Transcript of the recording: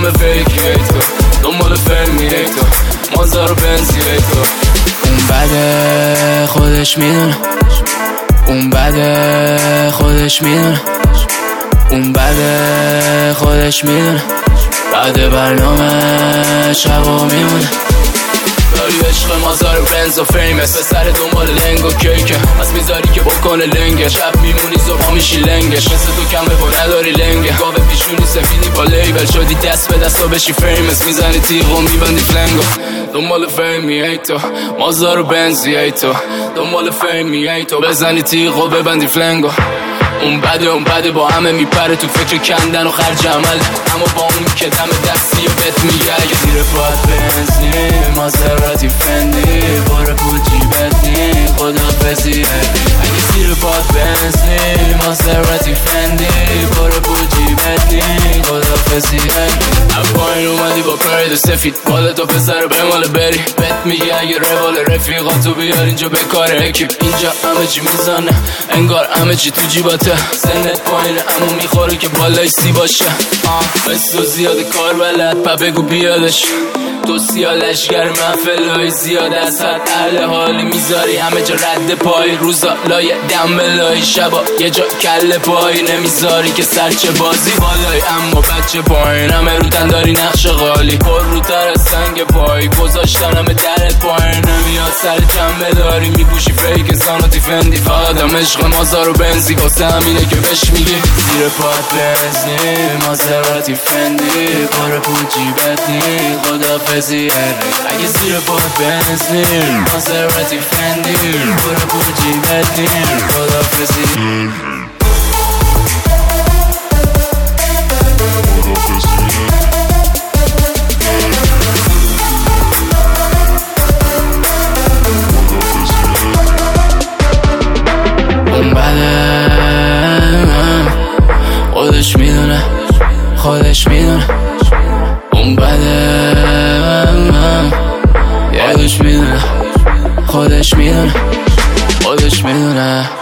همه فیکی تو دنبال فیلمی تو مازار و بنزی تو اون بده خودش میدونه اون بده خودش میدونه اون بده خودش میدونه بعد برنامه شبا میمونه داری عشق مازار و بنز و فیمس پسر دنبال لنگ و کیکه پس میذاری که بکنه لنگه شب میمونی زبا میشی لنگش مثل تو کمه با نداری لنگه گاوه پیشونی سفیدی با لیبل شدی دست به دست و بشی فیمس میزنی تیغ و میبندی فلنگو دنبال فیمی تو مازار و بنزی تو دنبال فیمی تو بزنی تیغ و ببندی فلنگو اون بده با همه میپره تو فکر کندن و خرج عمل اما با اون که دم دستی و بهت میگه اگه زیر پاهت بنزی مازراتی فندی باره پول جیبت نی خدافظی اگه زیر پاهت بنزی مازراتی فندی باره پول جیبت نی خدافظی پایین اومدی با پرید سفید بالتو پسر به مال بری بهت میگه اگه روال رفیقاتو بیار اینجا به کار اکیپ اینجا همه چی میزنه انگار همه چی تو جیباته سنت پایینه اما میخوره که بالای سی باشه بس تو زیاده کار بلد پا بگو بیادش تو سیالشگر محفلای زیاد از حد اهل حالی میذاری همه جا رد پای روزا لای دم بلای شبا یه جا کل پای نمیذاری که سرچه بازی بالای اما بچه پایین همه رو تن داری نقش غالی پر روتر از سنگ پای گذاشتن همه درت پایین نمیاد سر جنبه داری میپوشی فیک زاناتی فندی فقط عشق مازار و بنزی واسه همینه که بهش میگی زیر پات بنزی مازراتی فندی باره پول جیبت نی خدافظی اگه زیر پات بنزی مازراتی فندی باره پول جیبت نی خدافظی خودش میدونه خودش میدونه اون بده خودش میدونه خودش میدونه خودش میدونه